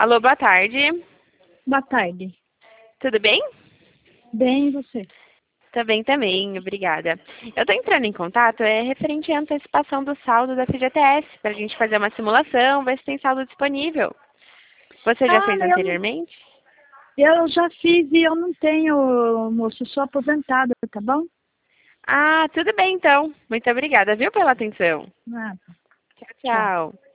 Alô, boa tarde. Boa tarde. Tudo bem? Bem, e você? Tô bem também, obrigada. Eu tô entrando em contato, referente à antecipação do saldo da FGTS, para a gente fazer uma simulação, ver se tem saldo disponível. Você já Ah, fez anteriormente? eu já fiz e eu não tenho, moço, eu sou aposentada, tá bom? Ah, tudo bem então. Muito obrigada, viu, pela atenção. Nada. Tchau, Tchau. tchau.